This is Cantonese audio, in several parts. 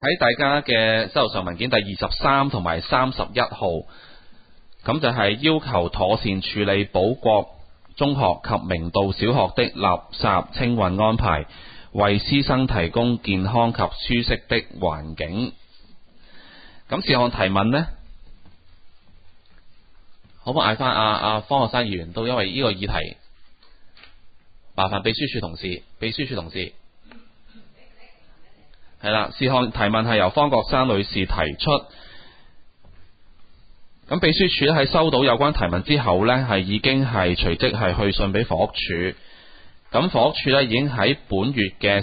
喺大家嘅手頭上文件第23同埋31號，咁就係要求妥善處理保國中學及明道小學的垃圾清運安排，為師生提供健康及舒適的環境。咁事項提問呢，可唔可以嗌翻阿方學生議員都，因為呢個議題，麻煩秘書處同事。係啦，事項提問係由方國珊女士提出。咁秘書處咧喺收到有關提問之後呢，係已經係隨即係去信俾房屋署。咁房屋署呢已經喺本月嘅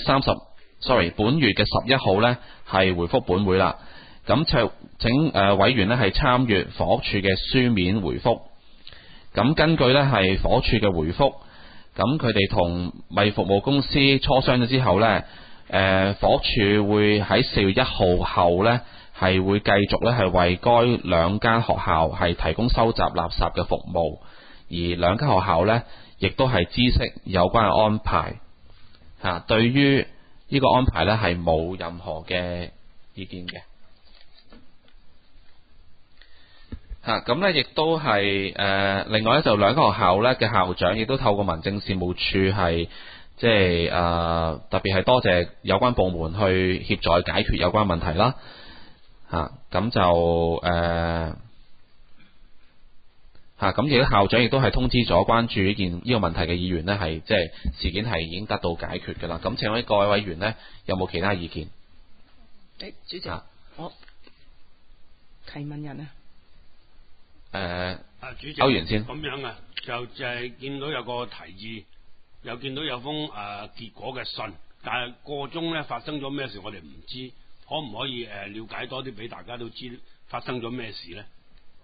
11號呢係回覆本會啦。咁請委員呢係參閱房屋署嘅書面回覆。咁根據呢係房屋署嘅回覆，咁佢哋同物業服務公司磋商咗之後呢，房屋署會喺4月1號後呢係會繼續呢係為該兩間學校係提供收集垃圾嘅服務，而兩間學校呢亦都係知悉有關嘅安排。對於呢個安排呢係冇任何嘅意見嘅。咁呢亦都係另外呢就兩間學校呢嘅校長亦都透過民政事務處係即係特別係多謝有關部門去協助解決有關問題啦。咁就咁亦都校長亦都係通知咗關注呢個問題嘅議員呢係即係事件係已經得到解決㗎啦。咁請問各位委員呢有冇其他意見？ 主席，我提問人主席， 歐元先咁樣啊，就係見到有個提議，又見到有封結果嘅信，但係個中咧發生咗咩事，我哋唔知，可唔可以了解多啲俾大家都知發生咗咩事咧？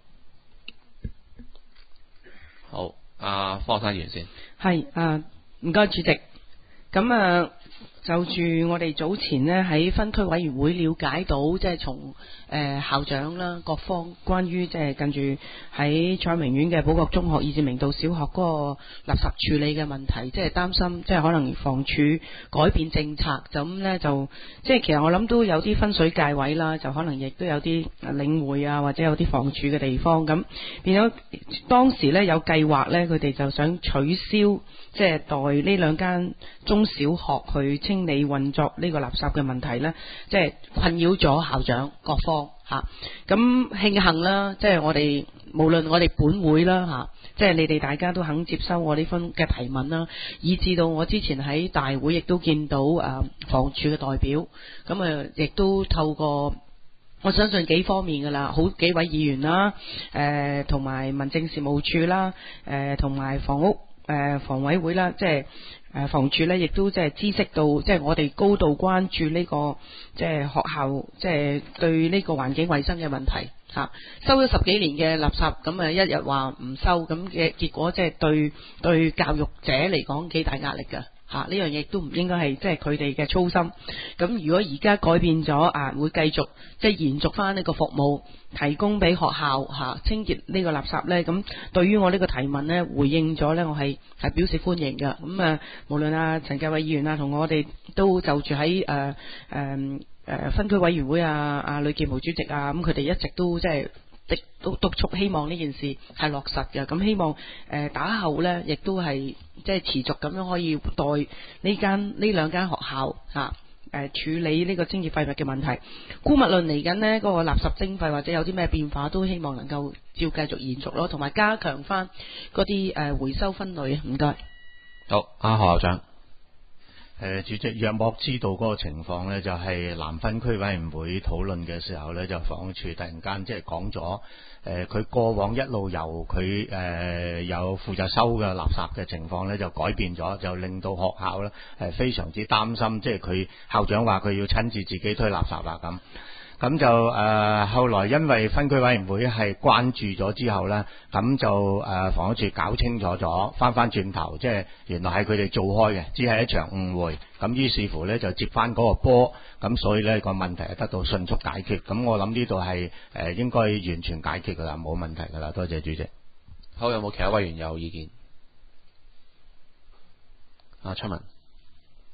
好，方生議員先。 係唔該主席。咁就住我哋早前呢喺分區委員會了解到，即係從校長啦各方關於即係近住喺彩明苑嘅保國中學以至明道小學嗰個垃圾處理嘅問題，即係擔心即係可能房署改變政策，就咁呢就即係其實我諗都有啲分水界位啦，就可能亦都有啲領會啊或者有啲房署嘅地方，咁變咗當時呢有計劃呢，佢哋就想取消即係代呢兩間中小學去清理運作呢個垃圾嘅問題呢，即係困擾咗校長各方吓。咁慶幸啦，即係我哋無論我哋本會啦吓，即係你哋大家都肯接收我呢份嘅提問啦，以至到我之前喺大會亦都見到房署嘅代表，咁亦都透過我相信幾方面噶啦，好幾位議員啦，同埋民政事務處啦，同埋房委會啦，即係房署呢亦都即係知悉到，即係我哋高度關注呢個即係學校即係對呢個環境衛生嘅問題吓，收咗10幾年嘅垃圾，咁一日話唔收，咁嘅結果即係對教育者嚟講幾大壓力噶吓，呢樣嘢都唔應該係即係佢哋嘅操心。咁如果而家改變咗會繼續即係延續翻呢個服務，提供俾學校清潔呢個垃圾呢，咁對於我呢個提問呢，回應咗呢，我係表示歡迎嘅。咁無論陳繼偉議員同我哋都就住喺分區委員會呂建豪主席咁佢哋一直都即係都督促，希望呢件事係落實嘅。咁希望打後呢，亦都係即係持續咁樣可以代呢兩間學校處理呢個清潔廢物嘅問題。姑勿論嚟緊呢嗰個垃圾徵費或者有啲咩變化，都希望能夠照繼續延續咯，同埋加強翻嗰啲回收分類。唔該。 好，何校長。 主席，若莫知道嗰個情況呢，就係南分區委員會討論嘅時候呢，就房屋署突然間即係講咗，佢過往一路由佢有負責收嘅垃圾嘅情況呢，就改變咗，就令到學校呢係非常之擔心，即係佢校長話佢要親自自己推垃圾啦咁。咁就後來因為分區委員會係關注咗之後呢，咁就房屋署搞清楚咗，翻轉頭，即係原來係佢哋做開嘅，只係一場誤會。咁於是乎呢，就接翻嗰個波，咁所以呢個問題係得到迅速解決。咁我諗呢度係應該完全解決噶啦，冇問題噶啦。多謝主席。 好，有冇其他委員有意見？卓文。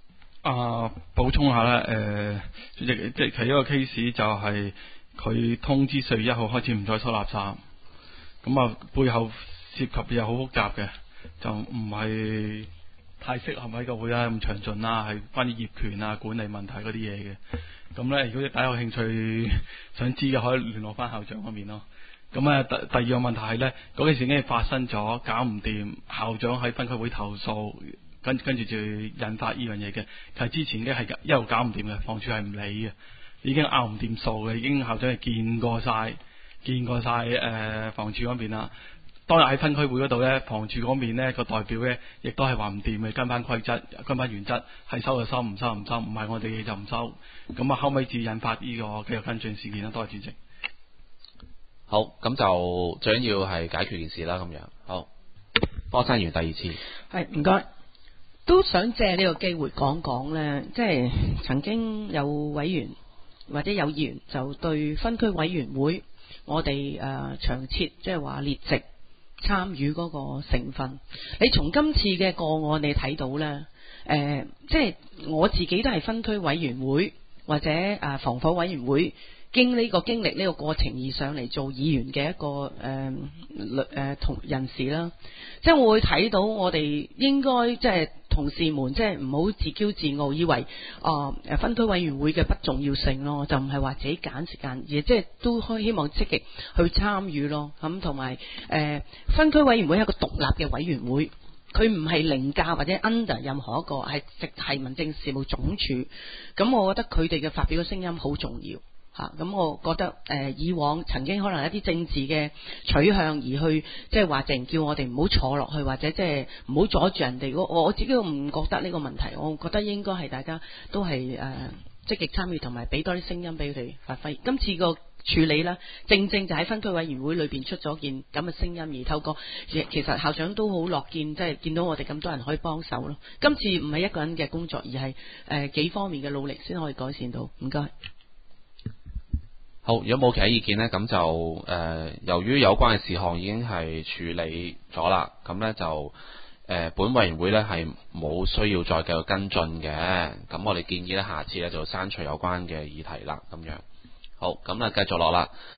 補充下啦，主席，即係其中一個 case 就係佢通知4月1號開始唔再收垃圾，咁背後涉及嘅又好複雜嘅，就唔係太適合喺個會咁詳盡啦，係關於業權啊、管理問題嗰啲嘢嘅。咁咧，如果大家有興趣想知嘅，可以聯絡翻校長嗰邊咯。咁第二個問題係咧，嗰件事已經發生咗，搞唔掂，校長喺分區會投訴，跟住就引發呢樣嘢嘅。其實之前嘅係一路搞唔掂嘅，房署係唔理嘅，已經拗唔掂數嘅，已經校長係見過晒房署嗰邊啦。當日喺分區會嗰度咧，房署嗰邊咧個代表咧，亦都係話唔掂嘅，跟翻規則，跟翻原則，係收就收，唔收唔收，唔係我哋嘅就唔收。咁後尾至引發呢個繼續跟進事件啦。多謝主席。 好，咁就最緊要係解決件事啦。咁樣好，科生完第二次係唔該，都想借呢個機會講講呢，即係曾經有委員或者有議員就對分區委員會我哋長設即係話列席參與嗰個成分，你從今次嘅個案你睇到呢，即係我自己都係分區委員會或者防火委員會。經歷呢個過程而上嚟做議員嘅一個同人士啦，即係我會睇到我哋應該即係同事們即係唔好自驕自傲，以為分區委員會嘅不重要性咯，就唔係話自己揀時間，而即係都希望積極去參與咯。咁同埋分區委員會係一個獨立嘅委員會，佢唔係凌駕或者 under 任何一個，係直係民政事務總署。咁我覺得佢哋嘅發表嘅聲音好重要。咁我覺得以往曾經可能一啲政治嘅取向而去即係話淨叫我哋唔好坐落去，或者即係唔好阻住人哋。我自己都唔覺得呢個問題，我覺得應該係大家都係積極參與同埋俾多啲聲音俾佢哋發揮。今次個處理啦，正就喺分區委員會裏邊出咗件咁嘅聲音，而透過其實校長都好樂見，即係見到我哋咁多人可以幫手咯。今次唔係一個人嘅工作，而係幾方面嘅努力先可以改善到。唔該。 好，如果冇其他意見呢，咁就由於有關嘅事項已經係處理咗啦，咁呢就本委員會呢係冇需要再繼續跟進嘅。咁我哋建議呢，下次呢就刪除有關嘅議題啦。咁樣好，咁呢繼續落啦。